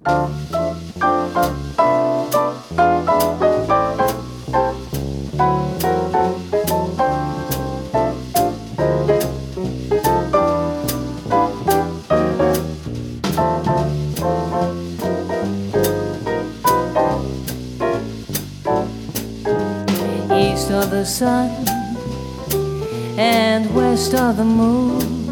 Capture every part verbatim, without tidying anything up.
East of the sun and west of the moon,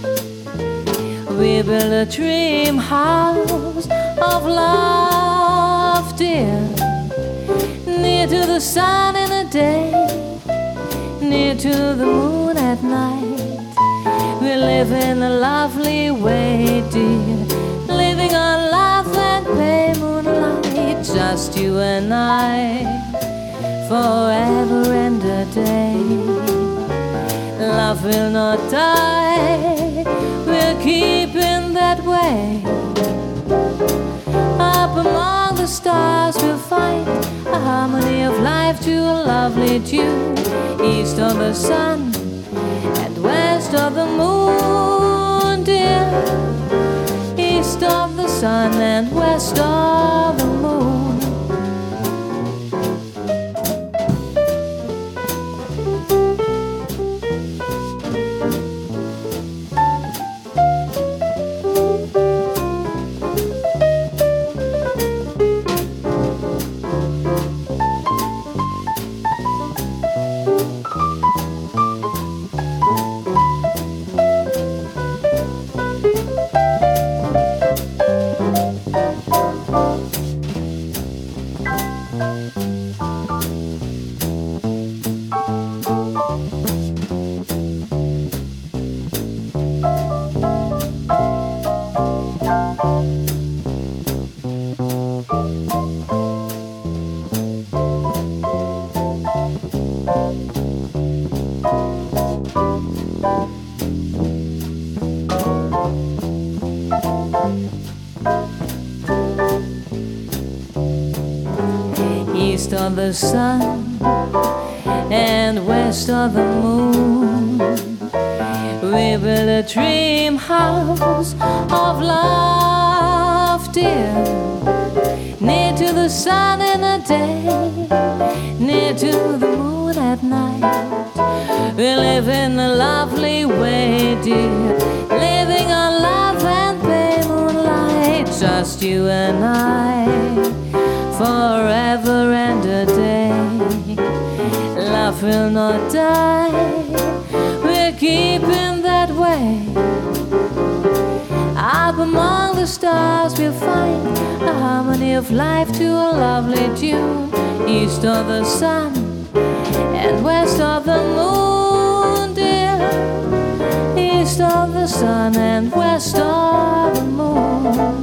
we build a dream house of love, dear. Near to the sun in the day, near to the moon at night. We live in a lovely way, dear, living on love and pay moonlight. Just you and I, forever and a day. Love will not die, we'll keep in that way. Up among the stars we'll find a harmony of life to a lovely tune. East of the sun and west of the moon, dear. East of the sun and west of the moon. East of the sun and west of the moon, we build a dream house of love, dear. Near to the sun in the day, near to the moon at night. We live in a lovely way, dear, living on love and pay moonlight. Just you and I, forever and a day. Love will not die, we're keeping that way. Up among the stars we'll find a harmony of life to a lovely tune. East of the sun and west of the moon, dear. East of the sun and west of the moon.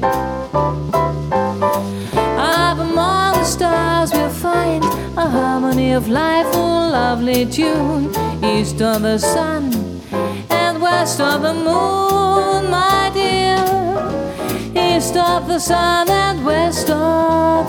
Up among the stars we'll find a harmony of life, a lovely tune. East of the sun and west of the moon, my dear. East of the sun and west of